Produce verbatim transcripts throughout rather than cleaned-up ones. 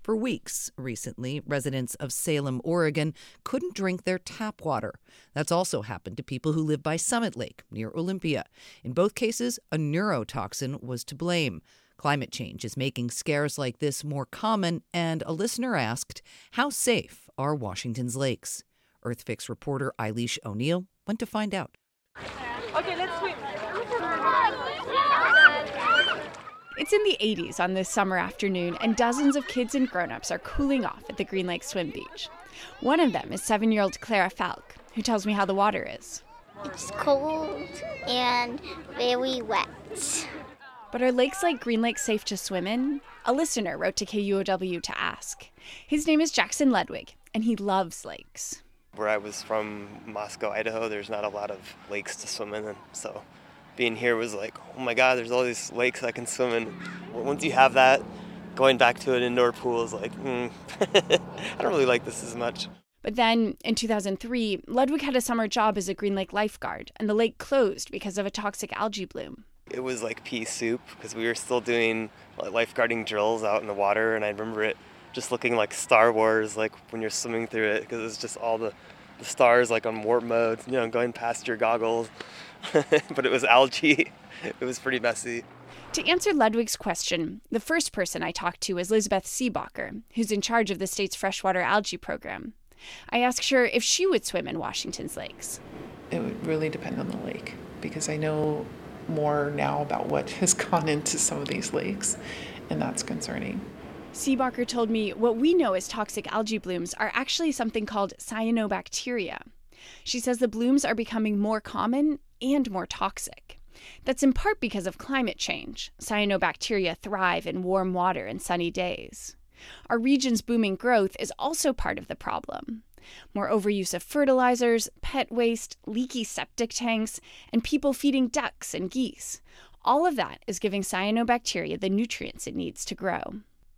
For weeks recently, residents of Salem, Oregon, couldn't drink their tap water. That's also happened to people who live by Summit Lake near Olympia. In both cases, a neurotoxin was to blame. Climate change is making scares like this more common, and a listener asked, how safe are Washington's lakes? EarthFix reporter Eilish O'Neill went to find out. Okay, let's swim. It's in the eighties on this summer afternoon, and dozens of kids and grown-ups are cooling off at the Green Lake Swim Beach. One of them is seven-year-old Clara Falk, who tells me how the water is. It's cold and very wet. But are lakes like Green Lake safe to swim in? A listener wrote to K U O W to ask. His name is Jackson Ludwig, and he loves lakes. Where I was from, Moscow, Idaho, there's not a lot of lakes to swim in, and so being here was like, oh my God, there's all these lakes I can swim in. Once you have that, going back to an indoor pool is like, hmm, I don't really like this as much. But then, in two thousand three, Ludwig had a summer job as a Green Lake lifeguard, and the lake closed because of a toxic algae bloom. It was like pea soup because we were still doing lifeguarding drills out in the water, and I remember it just looking like Star Wars, like when you're swimming through it, because it's just all the, the stars like on warp mode, you know, going past your goggles. But it was algae. It was pretty messy. To answer Ludwig's question, the first person I talked to was Elizabeth Seebacher, who's in charge of the state's freshwater algae program. I asked her if she would swim in Washington's lakes. It would really depend on the lake, because I know more now about what has gone into some of these lakes, and that's concerning. Seebacher told me what we know as toxic algae blooms are actually something called cyanobacteria. She says the blooms are becoming more common and more toxic. That's in part because of climate change. Cyanobacteria thrive in warm water and sunny days. Our region's booming growth is also part of the problem. More overuse of fertilizers, pet waste, leaky septic tanks, and people feeding ducks and geese. All of that is giving cyanobacteria the nutrients it needs to grow.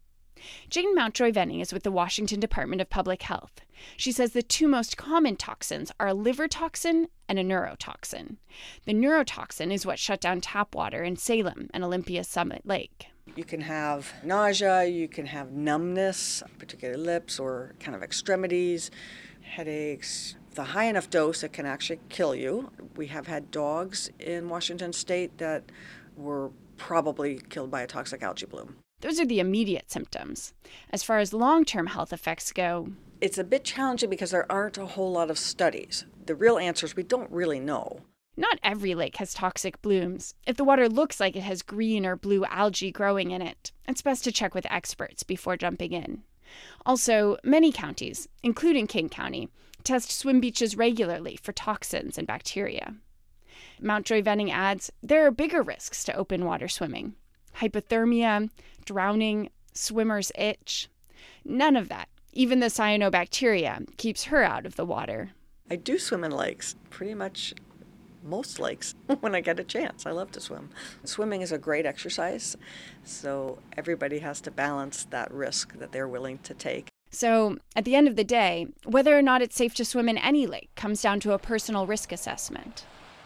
Jane Mountjoy-Venning is with the Washington Department of Public Health. She says the two most common toxins are a liver toxin and a neurotoxin. The neurotoxin is what shut down tap water in Salem and Olympia Summit Lake. You can have nausea, you can have numbness, particularly lips or kind of extremities, headaches. The high enough dose, it can actually kill you. We have had dogs in Washington state that were probably killed by a toxic algae bloom. Those are the immediate symptoms. As far as long-term health effects go, it's a bit challenging because there aren't a whole lot of studies. The real answer is we don't really know. Not every lake has toxic blooms. If the water looks like it has green or blue algae growing in it, it's best to check with experts before jumping in. Also, many counties, including King County, test swim beaches regularly for toxins and bacteria. Mountjoy-Venning adds, there are bigger risks to open water swimming. Hypothermia, drowning, swimmer's itch. None of that, even the cyanobacteria, keeps her out of the water. I do swim in lakes, pretty much most lakes, when I get a chance. I love to swim. Swimming is a great exercise, so everybody has to balance that risk that they're willing to take. So, at the end of the day, whether or not it's safe to swim in any lake comes down to a personal risk assessment.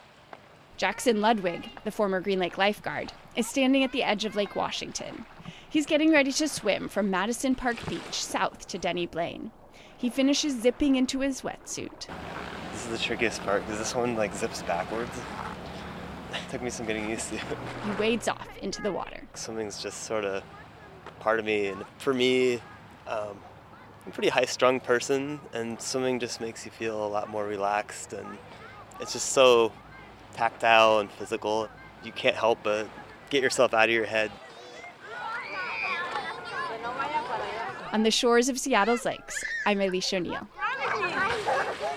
Jackson Ludwig, the former Green Lake lifeguard, is standing at the edge of Lake Washington. He's getting ready to swim from Madison Park Beach south to Denny Blaine. He finishes zipping into his wetsuit. This is the trickiest part because this one like zips backwards. It took me some getting used to. He wades off into the water. Swimming's just sort of part of me, and for me, um, I'm a pretty high-strung person, and swimming just makes you feel a lot more relaxed, and it's just so tactile and physical. You can't help but get yourself out of your head. On the shores of Seattle's lakes, I'm Eilish O'Neill.